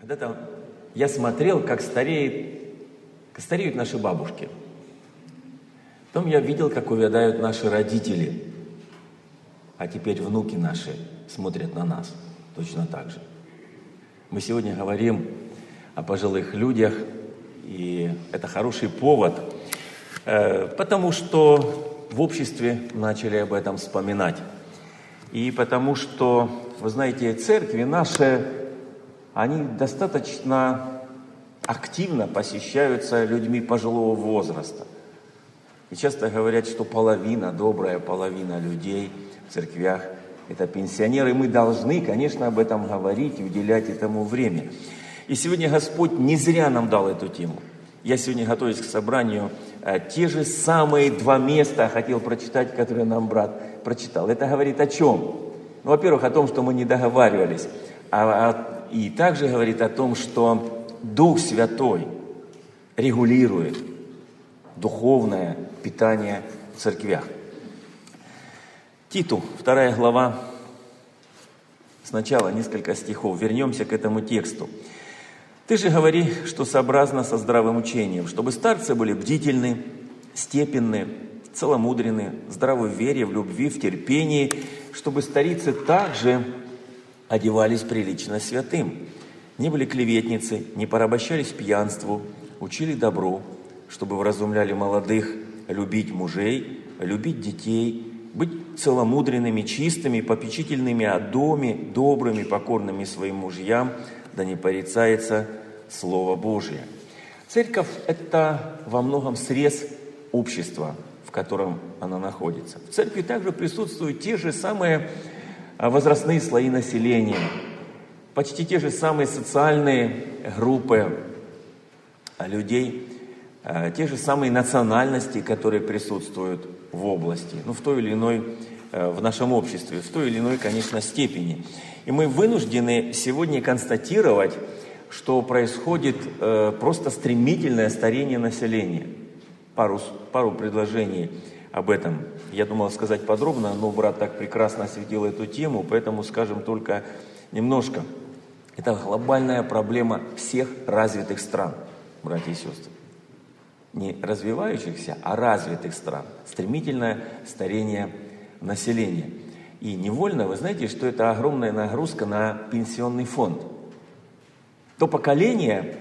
Когда-то я смотрел, как стареют наши бабушки. Потом я видел, как увядают наши родители. А теперь внуки наши смотрят на нас точно так же. Мы сегодня говорим о пожилых людях, и это хороший повод, потому что в обществе начали об этом вспоминать. И потому что, вы знаете, церкви наши, они достаточно активно посещаются людьми пожилого возраста. И часто говорят, что добрая половина людей в церквях – это пенсионеры. Мы должны, конечно, об этом говорить и уделять этому время. И сегодня Господь не зря нам дал эту тему. Я сегодня, готовясь к собранию, те же самые 2 места хотел прочитать, которые нам брат прочитал. Это говорит о чем? Ну, во-первых, о том, что мы не договаривались. И также говорит о том, что Дух Святой регулирует духовное питание в церквях. Титу, 2 глава, сначала несколько стихов. Вернемся к этому тексту. «Ты же говори, что сообразно со здравым учением, чтобы старцы были бдительны, степенны, целомудренны, здравы в вере, в любви, в терпении, чтобы старицы также одевались прилично святым, не были клеветницы, не порабощались пьянству, учили добру, чтобы вразумляли молодых любить мужей, любить детей, быть целомудренными, чистыми, попечительными о доме, добрыми, покорными своим мужьям, да не порицается Слово Божие». Церковь – это во многом срез общества, в котором она находится. В церкви также присутствуют те же самые возрастные слои населения, почти те же самые социальные группы людей, те же самые национальности, которые присутствуют в области, в той или иной, в нашем обществе, в той или иной, конечно, степени. И мы вынуждены сегодня констатировать, что происходит просто стремительное старение населения. Пару предложений об этом. Я думал сказать подробно, но брат так прекрасно осветил эту тему, поэтому скажем только немножко. Это глобальная проблема всех развитых стран, братья и сестры. Не развивающихся, а развитых стран. Стремительное старение населения. И невольно, вы знаете, что это огромная нагрузка на пенсионный фонд. То поколение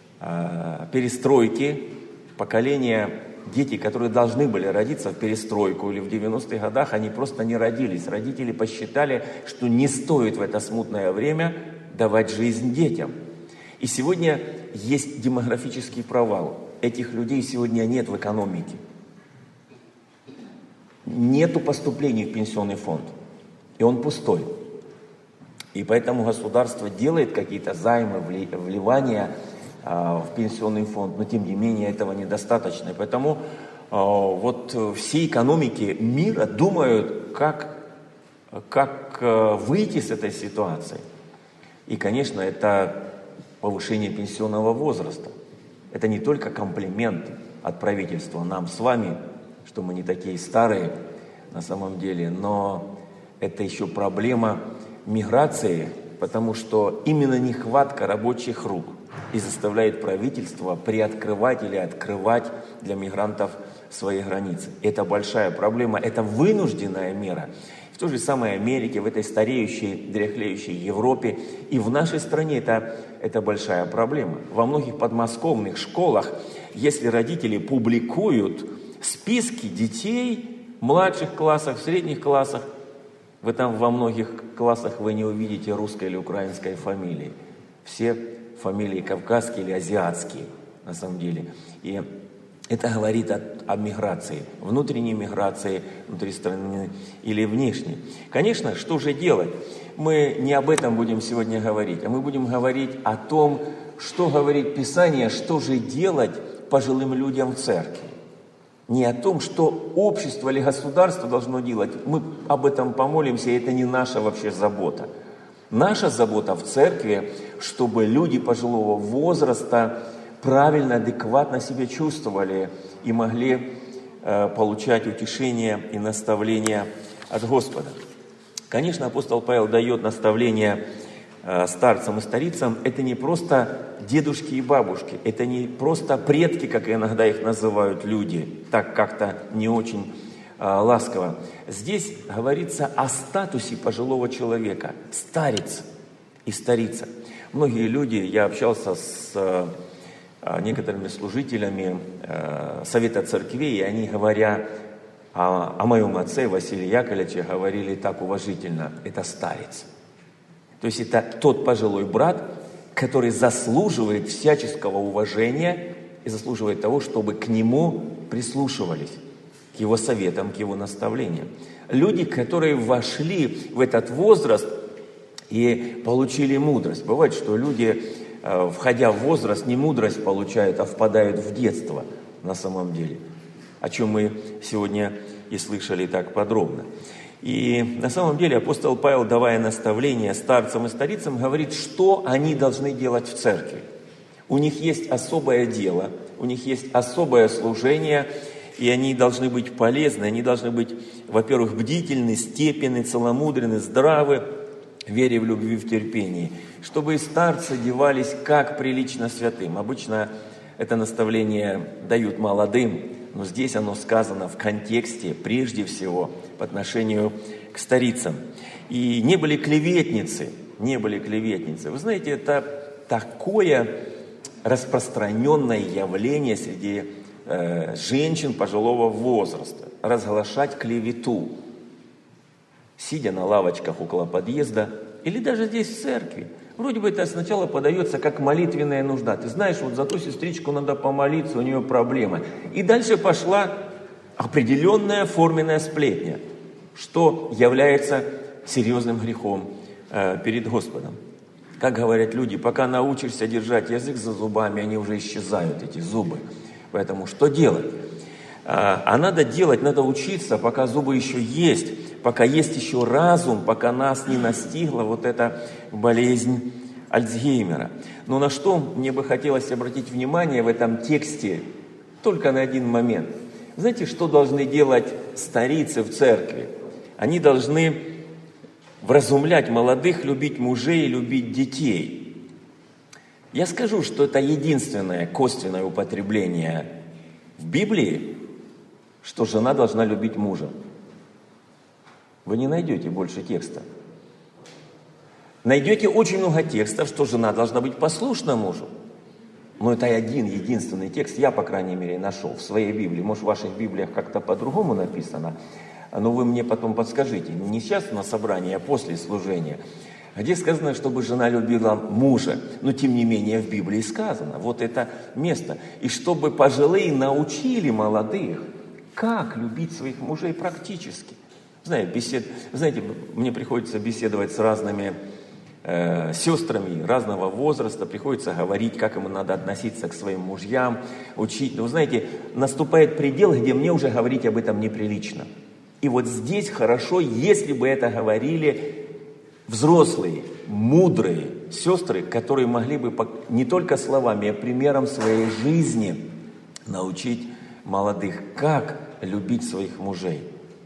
перестройки, поколение детей, которые должны были родиться в перестройку или в 90-х годах, они просто не родились. Родители посчитали, что не стоит в это смутное время давать жизнь детям. И сегодня есть демографический провал. Этих людей сегодня нет в экономике. Нету поступлений в пенсионный фонд. И он пустой. И поэтому государство делает какие-то займы, вливания в пенсионный фонд, но тем не менее этого недостаточно. И поэтому все экономики мира думают, как выйти с этой ситуации. И, конечно, это повышение пенсионного возраста. Это не только комплимент от правительства нам с вами, что мы не такие старые на самом деле, но это еще проблема миграции, потому что именно нехватка рабочих рук и заставляет правительство приоткрывать или открывать для мигрантов свои границы. Это большая проблема, это вынужденная мера. В той же самой Америке, в этой стареющей, дряхлеющей Европе и в нашей стране это большая проблема. Во многих подмосковных школах, если родители публикуют списки детей в младших классах, в средних классах, во многих классах вы не увидите русской или украинской фамилии. Все фамилии кавказские или азиатские, на самом деле. И это говорит о миграции, внутренней миграции внутри страны или внешней. Конечно, что же делать? Мы не об этом будем сегодня говорить, а мы будем говорить о том, что говорит Писание, что же делать пожилым людям в церкви. Не о том, что общество или государство должно делать. Мы об этом помолимся, и это не наша вообще забота. Наша забота в церкви, чтобы люди пожилого возраста правильно, адекватно себя чувствовали и могли получать утешение и наставления от Господа. Конечно, апостол Павел дает наставление старцам и старицам, это не просто дедушки и бабушки, это не просто предки, как иногда их называют люди, так как-то не очень ласково. Здесь говорится о статусе пожилого человека, старец и старица. Многие люди, я общался с некоторыми служителями Совета Церквей, и они, говоря о моем отце Василии Яковлевиче, говорили так уважительно: это старец. То есть это тот пожилой брат, который заслуживает всяческого уважения и заслуживает того, чтобы к нему прислушивались, к его советам, к его наставлениям. Люди, которые вошли в этот возраст и получили мудрость. Бывает, что люди, входя в возраст, не мудрость получают, а впадают в детство на самом деле, о чем мы сегодня и слышали так подробно. И на самом деле апостол Павел, давая наставления старцам и старицам, говорит, что они должны делать в церкви. У них есть особое дело, у них есть особое служение, и они должны быть полезны, они должны быть, во-первых, бдительны, степенны, целомудренны, здравы, в вере, в любви, в терпении, чтобы и старцы девались как прилично святым. Обычно это наставление дают молодым, но здесь оно сказано в контексте, прежде всего, по отношению к старицам. И не были клеветницы, не были клеветницы. Вы знаете, это такое распространенное явление среди женщин пожилого возраста. Разглашать клевету, сидя на лавочках около подъезда или даже здесь в церкви. Вроде бы это сначала подается как молитвенная нужда. Ты знаешь, вот за ту сестричку надо помолиться, у нее проблемы. И дальше пошла определенная форменная сплетня, что является серьезным грехом перед Господом. Как говорят люди, пока научишься держать язык за зубами, они уже исчезают, эти зубы. Поэтому что делать? А надо делать, надо учиться, пока зубы еще есть, пока есть еще разум, пока нас не настигла вот эта болезнь Альцгеймера. Но на что мне бы хотелось обратить внимание в этом тексте только на один момент. Знаете, что должны делать старицы в церкви? Они должны вразумлять молодых, любить мужей и любить детей. Я скажу, что это единственное косвенное употребление в Библии, что жена должна любить мужа. Вы не найдете больше текста. Найдете очень много текстов, что жена должна быть послушна мужу. Но это один единственный текст, я, по крайней мере, нашел в своей Библии. Может, в ваших Библиях как-то по-другому написано, но вы мне потом подскажите. Не сейчас на собрании, а после служения. Где сказано, чтобы жена любила мужа, но тем не менее в Библии сказано. Вот это место. И чтобы пожилые научили молодых, как любить своих мужей практически. Знаете, мне приходится беседовать с разными сестрами разного возраста, приходится говорить, как ему надо относиться к своим мужьям, учить. Но вы знаете, наступает предел, где мне уже говорить об этом неприлично. И вот здесь хорошо, если бы это говорили взрослые, мудрые сестры, которые могли бы не только словами, а примером своей жизни научить молодых, как любить своих мужей,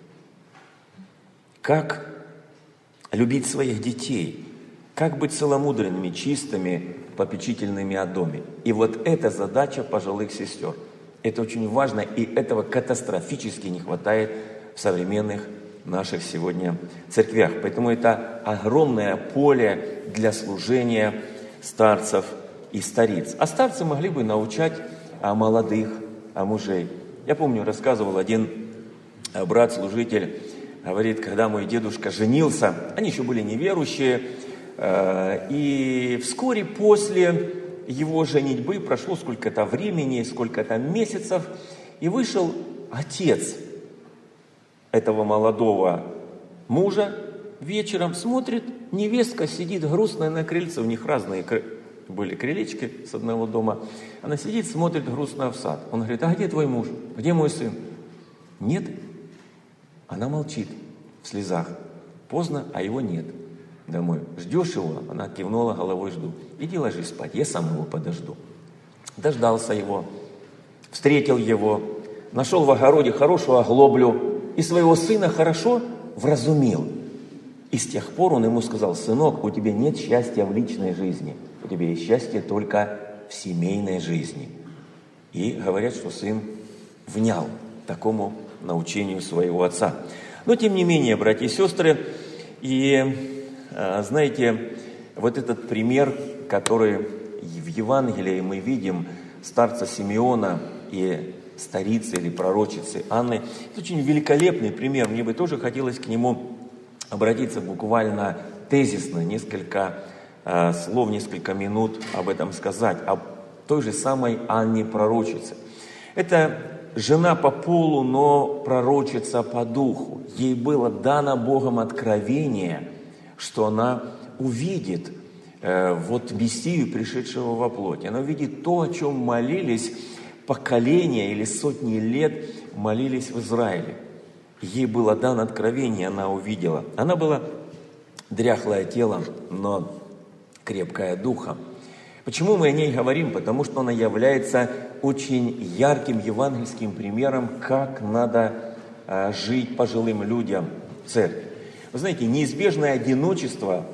как любить своих детей, как быть целомудренными, чистыми, попечительными о доме. И вот эта задача пожилых сестер. Это очень важно, и этого катастрофически не хватает в современных наших сегодня церквях. Поэтому это огромное поле для служения старцев и стариц. А старцы могли бы научать молодых, мужей. Я помню, рассказывал один брат-служитель, говорит, когда мой дедушка женился, они еще были неверующие, и вскоре после его женитьбы прошло сколько-то времени, сколько-то месяцев, и вышел отец этого молодого мужа, вечером смотрит, невестка сидит грустная на крыльце, у них разные были крылечки с одного дома, она сидит, смотрит грустно в сад. Он говорит, а где твой муж? Где мой сын? Нет. Она молчит в слезах. Поздно, а его нет. Домой. Ждешь его? Она кивнула головой, жду. Иди ложись спать, я сам его подожду. Дождался его, встретил его, нашел в огороде хорошую оглоблю и своего сына хорошо вразумил. И с тех пор он ему сказал: сынок, у тебя нет счастья в личной жизни, у тебя есть счастье только в семейной жизни. И говорят, что сын внял такому научению своего отца. Но тем не менее, братья и сестры, и знаете, вот этот пример, который в Евангелии мы видим, старца Симеона и старицы или пророчицы Анны, это очень великолепный пример. Мне бы тоже хотелось к нему обратиться буквально тезисно, несколько слов, несколько минут об этом сказать, о той же самой Анне пророчице. Это жена по полу, но пророчица по духу. Ей было дано Богом откровение, что она увидит вот Мессию, пришедшего во плоти. Она увидит то, о чем молились поколения или сотни лет молились в Израиле. Ей было дано откровение, она увидела. Она была дряхлая телом, но крепкая духом. Почему мы о ней говорим? Потому что она является очень ярким евангельским примером, как надо жить пожилым людям в церкви. Вы знаете, неизбежное одиночество.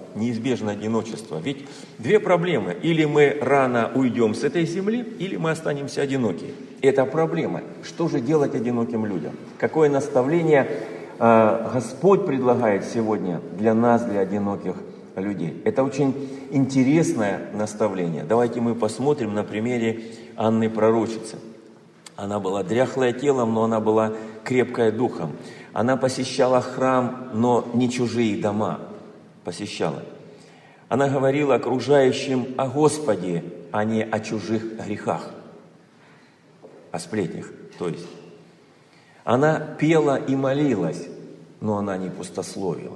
Ведь две проблемы. Или мы рано уйдем с этой земли, или мы останемся одиноки. Это проблема. Что же делать одиноким людям? Какое наставление Господь предлагает сегодня для нас, для одиноких людей? Это очень интересное наставление. Давайте мы посмотрим на примере Анны пророчицы. Она была дряхлая телом, но она была крепкая духом. Она посещала храм, но не чужие дома посещала. Она говорила окружающим о Господе, а не о чужих грехах, о сплетнях. То есть она пела и молилась, но она не пустословила.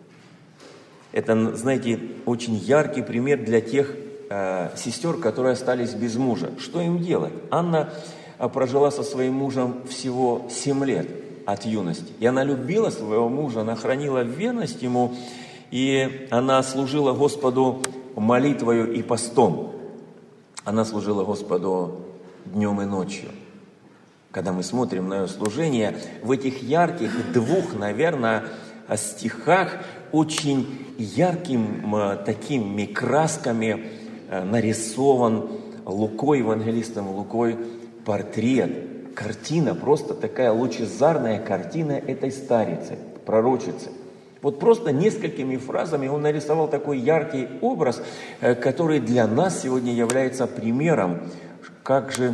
Это, знаете, очень яркий пример для тех сестер, которые остались без мужа. Что им делать? Анна прожила со своим мужем всего 7 лет от юности. И она любила своего мужа, она хранила верность ему, и она служила Господу молитвою и постом. Она служила Господу днем и ночью. Когда мы смотрим на ее служение, в этих ярких 2, наверное, стихах очень яркими такими красками нарисован Лукой, евангелистом Лукой, портрет, картина, просто такая лучезарная картина этой старицы, пророчицы. Вот просто несколькими фразами он нарисовал такой яркий образ, который для нас сегодня является примером, как же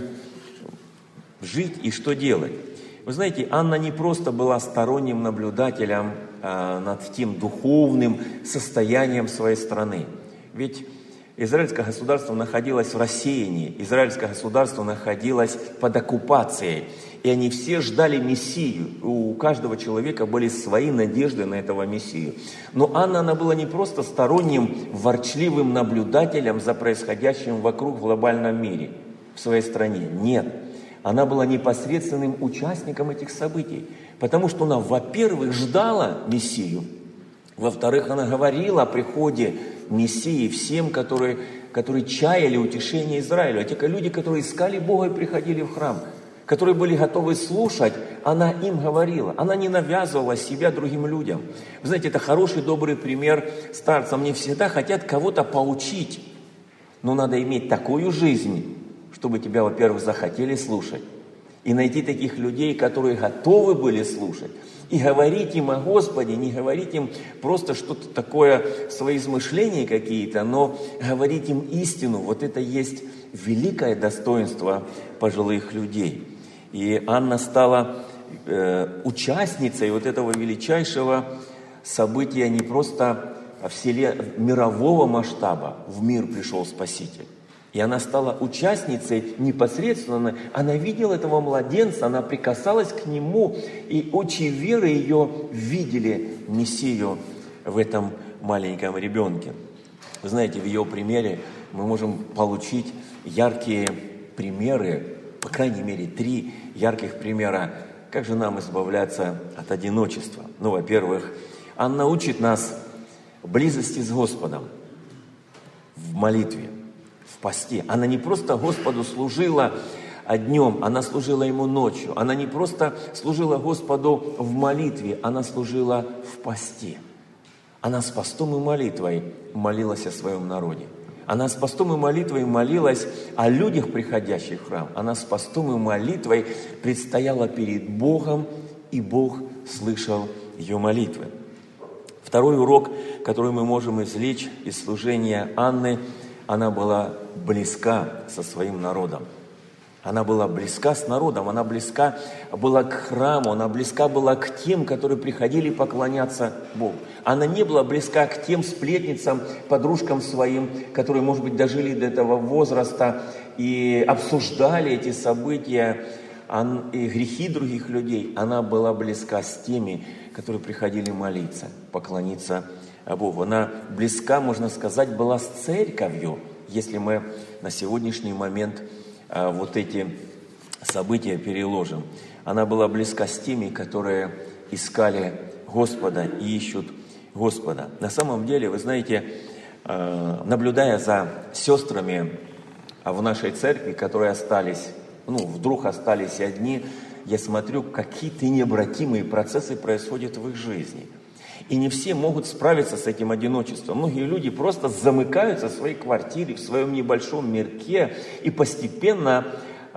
жить и что делать. Вы знаете, Анна не просто была сторонним наблюдателем над тем духовным состоянием своей страны. Ведь израильское государство находилось в рассеянии, израильское государство находилось под оккупацией. И они все ждали Мессию. У каждого человека были свои надежды на этого Мессию. Но Анна, она была не просто сторонним, ворчливым наблюдателем за происходящим вокруг в глобальном мире, в своей стране. Нет. Она была непосредственным участником этих событий. Потому что она, во-первых, ждала Мессию. Во-вторых, она говорила о приходе Мессии всем, которые чаяли утешения Израилю. А те люди, которые искали Бога и приходили в храм, которые были готовы слушать, она им говорила. Она не навязывала себя другим людям. Вы знаете, это хороший, добрый пример старцам. Они всегда хотят кого-то поучить. Но надо иметь такую жизнь, чтобы тебя, во-первых, захотели слушать. И найти таких людей, которые готовы были слушать. И говорить им о Господе, не говорить им просто что-то такое, свои измышления какие-то, но говорить им истину. Вот это есть великое достоинство пожилых людей. И Анна стала участницей вот этого величайшего события не просто мирового масштаба. В мир пришел Спаситель. И она стала участницей непосредственно. Она видела этого младенца, она прикасалась к нему, и очи веры ее видели Мессию в этом маленьком ребенке. Вы знаете, в ее примере мы можем получить яркие примеры, по крайней мере 3 ярких примера, как же нам избавляться от одиночества. Ну, во-первых, Анна учит нас близости с Господом в молитве, в посте. Она не просто Господу служила днем, она служила Ему ночью. Она не просто служила Господу в молитве, она служила в посте. Она с постом и молитвой молилась о своем народе. Она с постом и молитвой молилась о людях, приходящих в храм. Она с постом и молитвой предстояла перед Богом, и Бог слышал ее молитвы. Второй урок, который мы можем извлечь из служения Анны, она была близка со своим народом. Она была близка с народом, она близка была к храму, она близка была к тем, которые приходили поклоняться Богу. Она не была близка к тем сплетницам, подружкам своим, которые, может быть, дожили до этого возраста и обсуждали эти события и грехи других людей. Она была близка с теми, которые приходили молиться, поклониться Богу. Она близка, можно сказать, была с церковью, если мы на сегодняшний момент вот эти события переложим. Она была близка с теми, которые искали Господа и ищут Господа. На самом деле, вы знаете, наблюдая за сестрами в нашей церкви, которые остались, вдруг остались одни, я смотрю, какие-то необратимые процессы происходят в их жизни. И не все могут справиться с этим одиночеством. Многие люди просто замыкаются в своей квартире, в своем небольшом мирке, и постепенно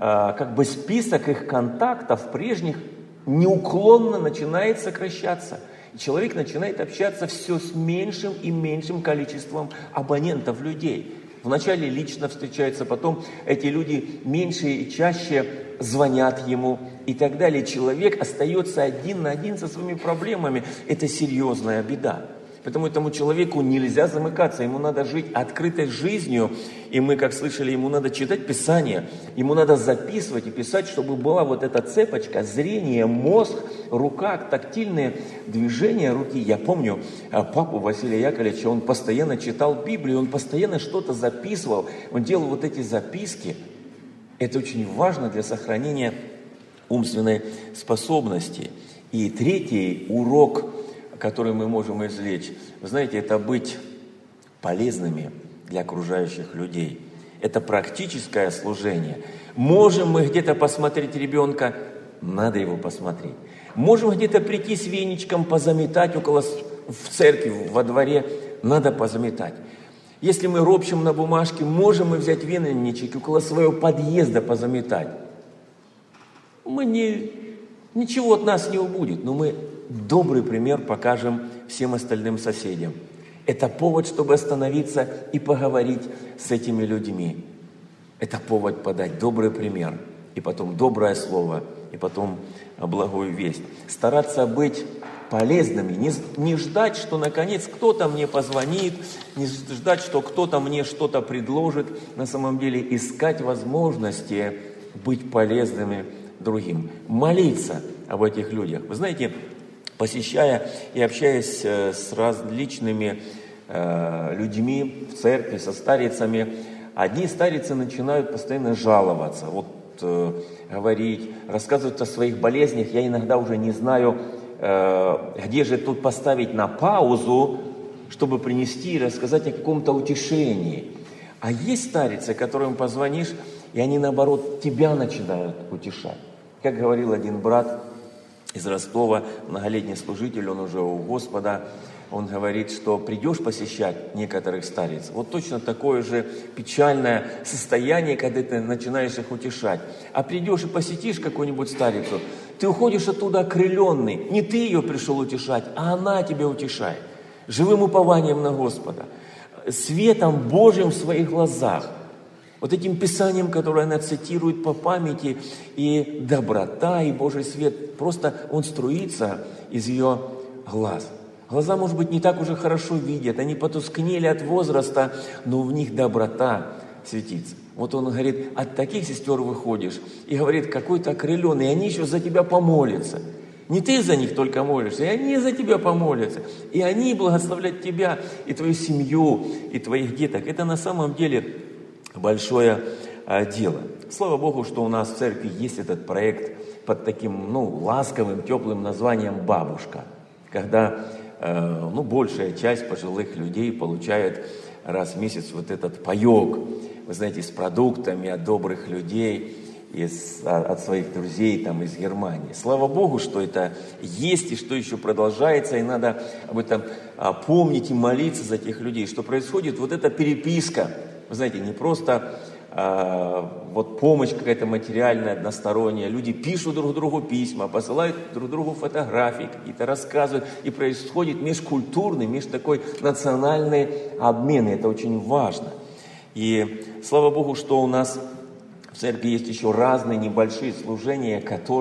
список их контактов прежних неуклонно начинает сокращаться. И человек начинает общаться все с меньшим и меньшим количеством абонентов, людей. Вначале лично встречаются, потом эти люди меньше и чаще звонят ему и так далее. Человек остается один на один со своими проблемами. Это серьезная беда. Поэтому этому человеку нельзя замыкаться, ему надо жить открытой жизнью. И мы, как слышали, ему надо читать Писание, ему надо записывать и писать, чтобы была вот эта цепочка, зрение, мозг, рука, тактильные движения руки. Я помню папу Василия Яковлевича, он постоянно читал Библию, он постоянно что-то записывал, он делал вот эти записки. Это очень важно для сохранения умственной способности. И третий урок, который мы можем извлечь, вы знаете, это быть полезными для окружающих людей. Это практическое служение. Можем мы где-то посмотреть ребенка, надо его посмотреть. Можем где-то прийти с веничком, позаметать в церкви, во дворе, надо позаметать. Если мы ропщим на бумажке, можем мы взять веничек и около своего подъезда позаметать. Ничего от нас не убудет, но мы добрый пример покажем всем остальным соседям. Это повод, чтобы остановиться и поговорить с этими людьми. Это повод подать добрый пример, и потом доброе слово, и потом благую весть. Стараться быть полезными, не ждать, что наконец кто-то мне позвонит, не ждать, что кто-то мне что-то предложит. На самом деле искать возможности быть полезными другим. Молиться об этих людях. Вы знаете, посещая и общаясь с различными людьми в церкви, со старицами, одни старицы начинают постоянно жаловаться, говорить, рассказывать о своих болезнях. Я иногда уже не знаю, где же тут поставить на паузу, чтобы принести и рассказать о каком-то утешении. А есть старицы, которым позвонишь, и они, наоборот, тебя начинают утешать. Как говорил один брат из Ростова, многолетний служитель, он уже у Господа, он говорит, что придешь посещать некоторых стариц, вот точно такое же печальное состояние, когда ты начинаешь их утешать. А придешь и посетишь какую-нибудь старицу, ты уходишь оттуда окрыленный. Не ты ее пришел утешать, а она тебя утешает. Живым упованием на Господа, светом Божьим в своих глазах. Вот этим Писанием, которое она цитирует по памяти, и доброта, и Божий свет, просто он струится из ее глаз. Глаза, может быть, не так уже хорошо видят, они потускнели от возраста, но в них доброта светится. Вот он говорит, от таких сестер выходишь, и говорит, какой-то окрыленный, и они еще за тебя помолятся. Не ты за них только молишься, и они за тебя помолятся. И они благословляют тебя, и твою семью, и твоих деток. Это на самом деле большое дело. Слава Богу, что у нас в церкви есть этот проект под таким, ласковым, теплым названием «Бабушка», когда, большая часть пожилых людей получает раз в месяц вот этот паёк, вы знаете, с продуктами от добрых людей. от своих друзей там, из Германии. Слава Богу, что это есть и что еще продолжается, и надо об этом помнить и молиться за тех людей, что происходит вот эта переписка. Вы знаете, не просто вот помощь какая-то материальная, односторонняя. Люди пишут друг другу письма, посылают друг другу фотографии, какие-то рассказывают, и происходит межкультурный, такой национальный обмен, и это очень важно. И слава Богу, что у нас в церкви есть еще разные небольшие служения,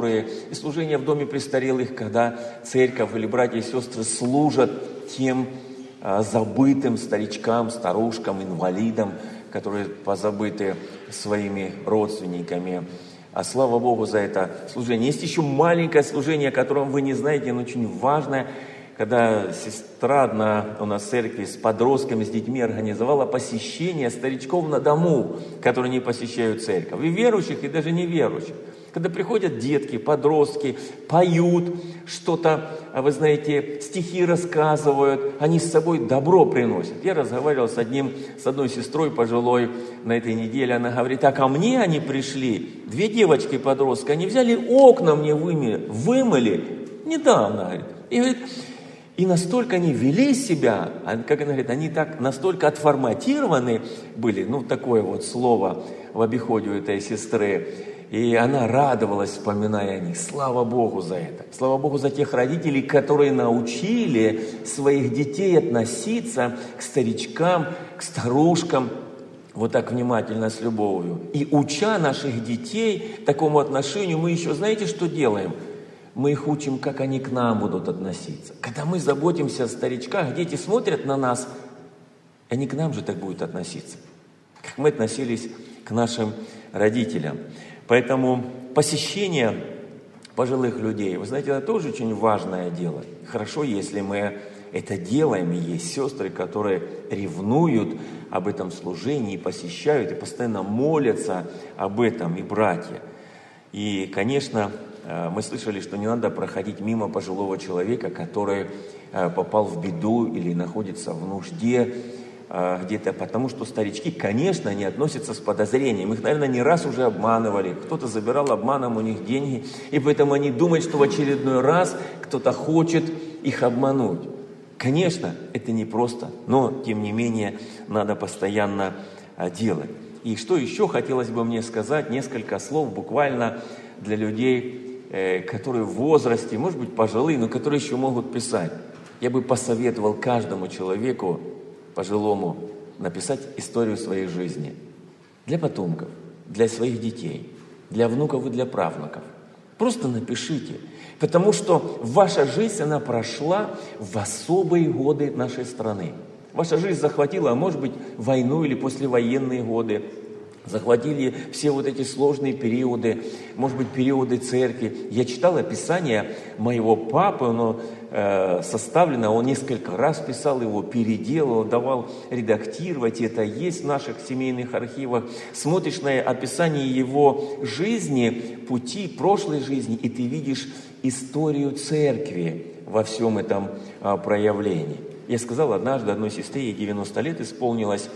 и служения в доме престарелых, когда церковь или братья и сестры служат тем забытым старичкам, старушкам, инвалидам, которые позабыты своими родственниками. А слава Богу за это служение. Есть еще маленькое служение, о котором вы не знаете, но очень важное, когда сестра одна у нас в церкви с подростками, с детьми организовала посещение старичков на дому, которые не посещают церковь, и верующих, и даже неверующих. Когда приходят детки, подростки, поют что-то, вы знаете, стихи рассказывают, они с собой добро приносят. Я разговаривал с одной сестрой пожилой на этой неделе, она говорит, а ко мне они пришли, 2 девочки-подростка, они взяли окна мне вымыли недавно, говорит. И говорит, и настолько они вели себя, как она говорит, они так настолько отформатированы были, такое вот слово в обиходе у этой сестры, и она радовалась, вспоминая о них. Слава Богу за это. Слава Богу за тех родителей, которые научили своих детей относиться к старичкам, к старушкам вот так внимательно, с любовью. И уча наших детей такому отношению, мы еще, знаете, что делаем? Мы их учим, как они к нам будут относиться. Когда мы заботимся о старичках, дети смотрят на нас, они к нам же так будут относиться, как мы относились к нашим родителям. Поэтому посещение пожилых людей, вы знаете, это тоже очень важное дело. Хорошо, если мы это делаем, и есть сестры, которые ревнуют об этом служении, посещают и постоянно молятся об этом, и братья. И, конечно, мы слышали, что не надо проходить мимо пожилого человека, который попал в беду или находится в нужде где-то, потому что старички, конечно, они относятся с подозрением. Их, наверное, не раз уже обманывали. Кто-то забирал обманом у них деньги, и поэтому они думают, что в очередной раз кто-то хочет их обмануть. Конечно, это непросто, но, тем не менее, надо постоянно делать. И что еще хотелось бы мне сказать, несколько слов буквально для людей, которые в возрасте, может быть, пожилые, но которые еще могут писать. Я бы посоветовал каждому человеку, пожилому, написать историю своей жизни. Для потомков, для своих детей, для внуков и для правнуков. Просто напишите. Потому что ваша жизнь, она прошла в особые годы нашей страны. Ваша жизнь захватила, а может быть, войну или послевоенные годы. Захватили все вот эти сложные периоды, может быть, периоды церкви. Я читал описание моего папы, оно составлено, он несколько раз писал его, переделал, давал редактировать, это есть в наших семейных архивах. Смотришь на описание его жизни, пути прошлой жизни, и ты видишь историю церкви во всем этом проявлении. Я сказал однажды одной сестре, ей 90 лет исполнилось,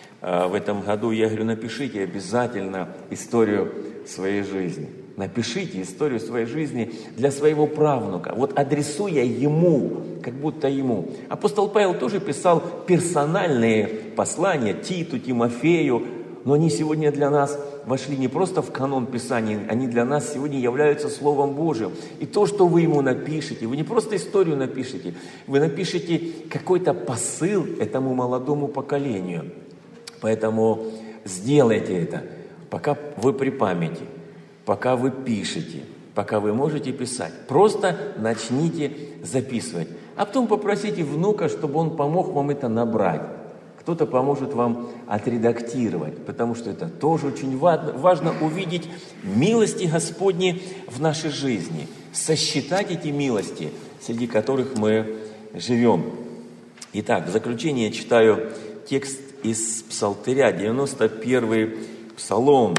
в этом году, я говорю, напишите обязательно историю своей жизни. Напишите историю своей жизни для своего правнука, вот адресуя ему, как будто ему. Апостол Павел тоже писал персональные послания Титу, Тимофею, но они сегодня для нас вошли не просто в канон Писания, они для нас сегодня являются Словом Божьим. И то, что вы ему напишете, вы не просто историю напишете, вы напишете какой-то посыл этому молодому поколению. Поэтому сделайте это, пока вы при памяти, пока вы пишете, пока вы можете писать. Просто начните записывать. А потом попросите внука, чтобы он помог вам это набрать. Кто-то поможет вам отредактировать, потому что это тоже очень важно увидеть милости Господни в нашей жизни, сосчитать эти милости, среди которых мы живем. Итак, в заключение читаю текст из Псалтыря, 91-й Псалом,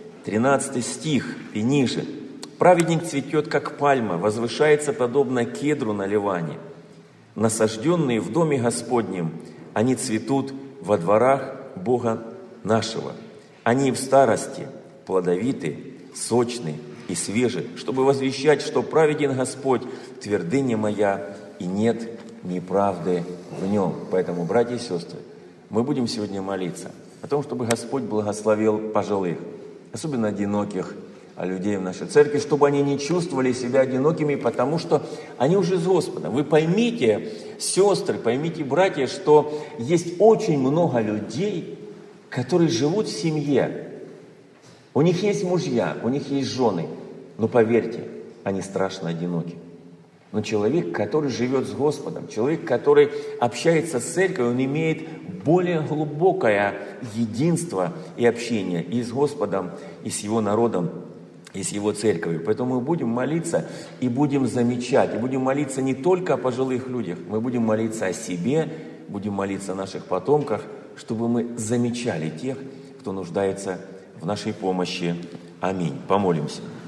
13 стих и ниже. «Праведник цветет, как пальма, возвышается, подобно кедру на Ливане. Насажденные в доме Господнем, они цветут во дворах Бога нашего. Они в старости плодовиты сочный и свежий, чтобы возвещать, что праведен Господь, твердыня моя, и нет неправды в нем. Поэтому, братья и сестры, мы будем сегодня молиться о том, чтобы Господь благословил пожилых, особенно одиноких людей в нашей церкви, чтобы они не чувствовали себя одинокими, потому что они уже с Господом. Вы поймите, сестры, поймите, братья, что есть очень много людей, которые живут в семье. У них есть мужья, у них есть жены, но поверьте, они страшно одиноки. Но человек, который живет с Господом, человек, который общается с церковью, он имеет более глубокое единство и общение и с Господом, и с Его народом, и с Его церковью. Поэтому мы будем молиться и будем замечать, и будем молиться не только о пожилых людях, мы будем молиться о себе, будем молиться о наших потомках, чтобы мы замечали тех, кто нуждается в нашей помощи. Аминь. Помолимся.